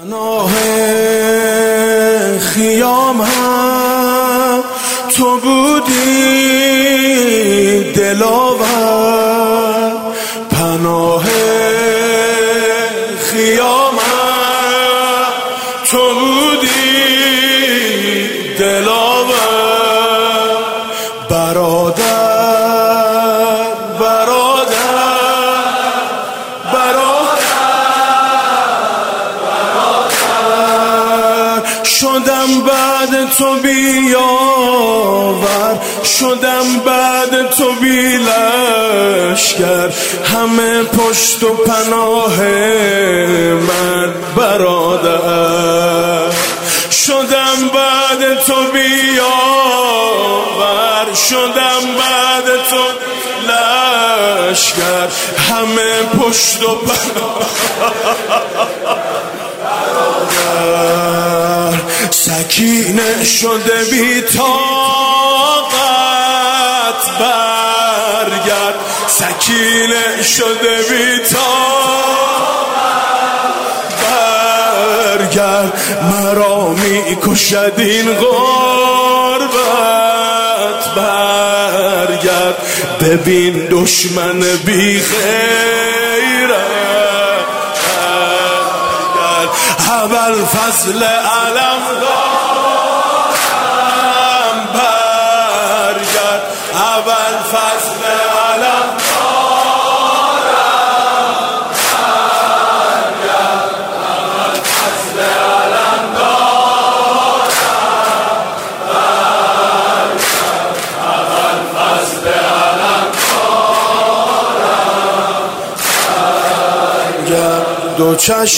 پناه خیام هم تو بودی دلاور، پناه خیام هم تو بودی دلاور، برادر شدم بعد تو بیاور، شدم بعد تو بی لشکر، همه پشت و پناه من برادر. شدم بعد تو بیاور، شدم بعد تو لشکر، همه پشت و پناه برادر. سکینه شده بی طاقت برگرد، سکینه شده بی طاقت برگرد، مرا می کشد این غربت برگرد. ببین دشمن بی غیرت برگرد، ابوالفضل علم دارم برگرد، ابوالفضل علم دارم برگرد، ابوالفضل علم دارم برگرد، ابوالفضل علم دارم برگرد. دو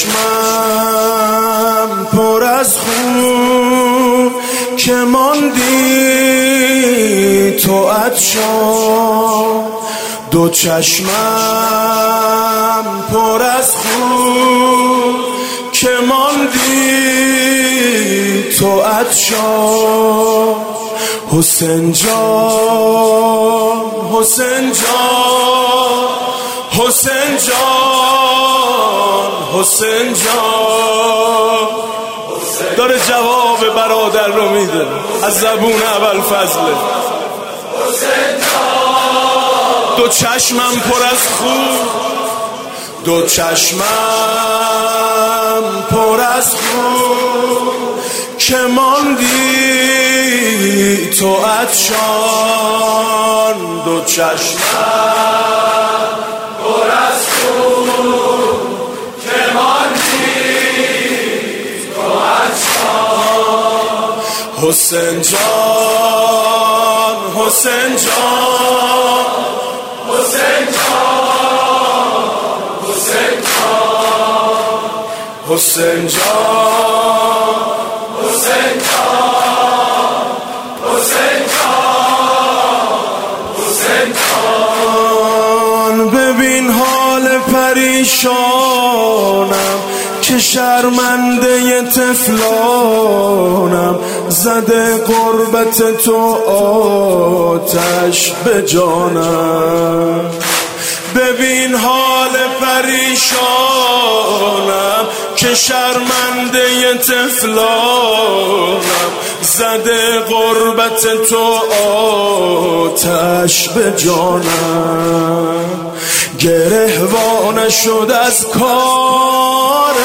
چشمم پر از خون که ماندی تو عطشان، دو چشمم پر از خون که ماندی تو عطشان. حسین جان، حسین جان، حسین جان، حسین جان، داره جواب برادر رو میده از زبون ابوالفضل. حسین جان، دو چشمم پر از خون، دو چشمم پر از خون که ماندی تو عطشان، دو چشمم پر از خون که ماندی تو عطشان. حسین جان، حسین جان، حسین جان، حسین جان، حسین جان، حسین جان، حسین جان، حسین جان. ببین حال پریشانم که شرمنده طفلانم، زده غربت تو آتش به جانم. ببین حال پریشانم که شرمنده طفلانم، زده غربت تو آتش به جانم. گرهوانه شد از کار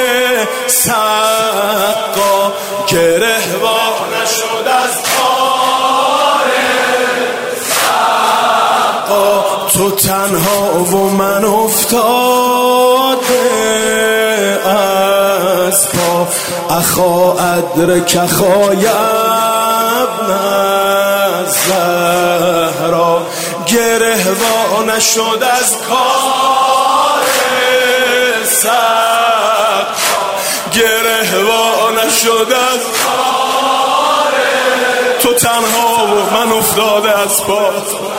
سقا، گرهوانه شد از کار سقا، تو تنها و من افتاده از پا. اخا ادرک اخای ابن الزهرا، گرهوانه شد از کار سقا، گرهوانه شد از کار، تو تنها و من افتاده از پا.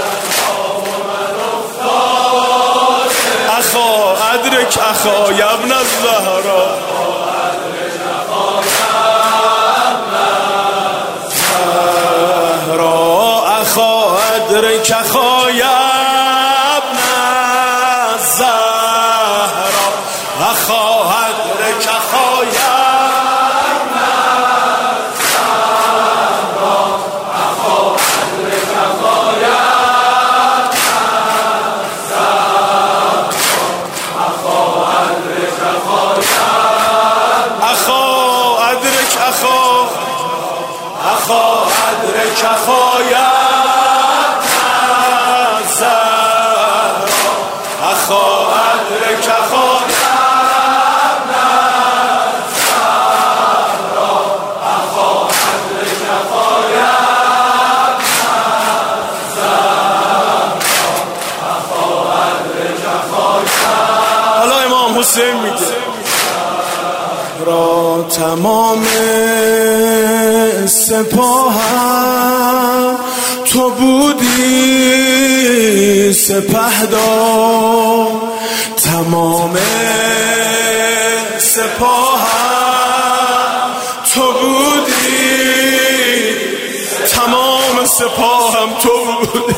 اخا ادرک اخای ابن الزهرا، اخا ادرک اخای ابن الزهرا، اخا ادرک اخای قدر کفایت زهرا اخا قدر کفایت زهرا اخا قدر کفایت زهرا اخا قدر کفایت. حالا امام حسین میگه را تمام سپاهم تو بودی سپهدار، تمام سپاهم تو بودی، تمام سپاهم تو بودی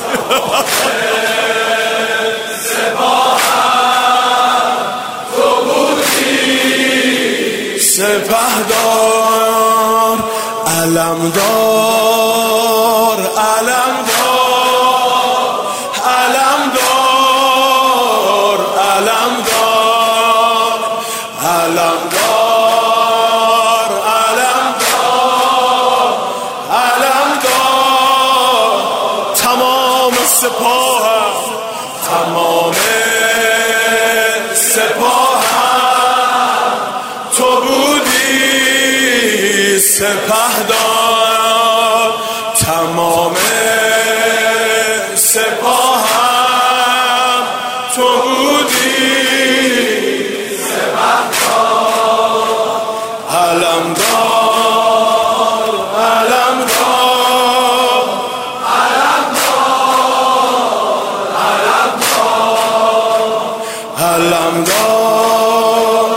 سپهدار، علمدار علمدار علمدار علمدار علمدار علمدار علمدار، تمام سپاهم تمام سپاهم تو بودی سپهدار، تمام سپاهم تو بودی سپهدار، علمدار علمدار علمدار علمدار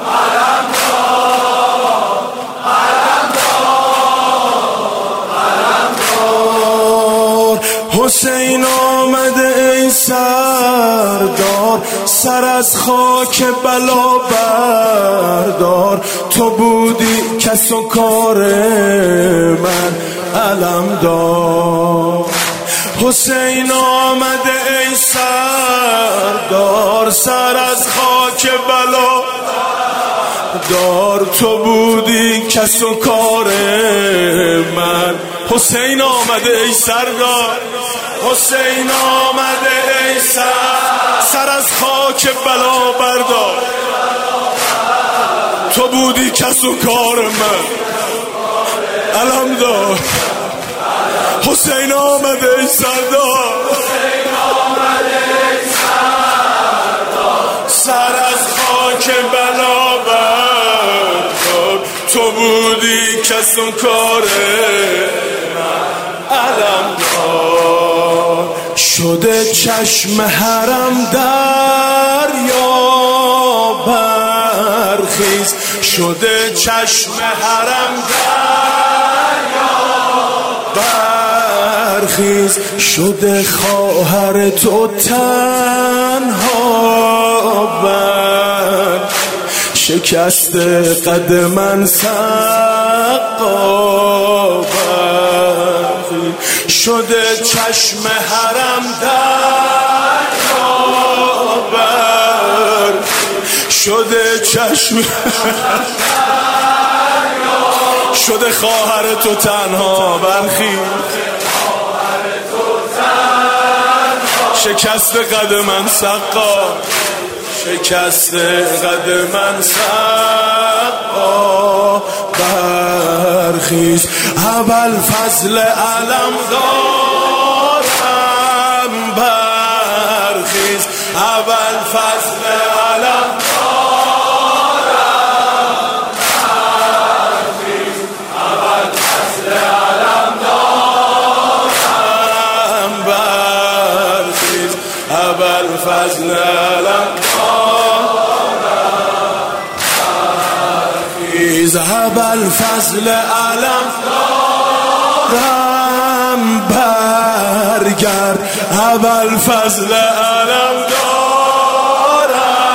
حسین آمده ای سردار، سر از خاک بلا بردار، تو بودی کس و کار من علمدار. حسین آمده ای سردار، سر از خاک بلا دار، تو بودی کس و کار من. حسین آمده ای سردار، حسین آمده ای سر از خاک بلا بردار، تو بودی کس و کار من علمدار. حسین آمده ای سردار، سر از خاک بلا بردار، تو بودی کس و کار علمدار. شده چشم حرم دریا برخیز، شده چشم حرم دریا برخیز، شده خواهر تو تنها بر شکست قد من سقا برخیز، شده چشم حرم دریا بر شده چشم شده خواهر تو تنها برخیز، شکست قد من سقا شکست قد من سقا برخیز. ابوالفضل علم دارم برخیز، ابوالفضل علم دارم برخیز، ابوالفضل علم دارم برخیز، ابوالفضل علم ذهب الفضل علم دارم برگرد، ابوالفضل علم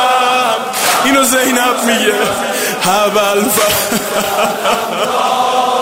دارم. اینو زینب میگه ابوالفضل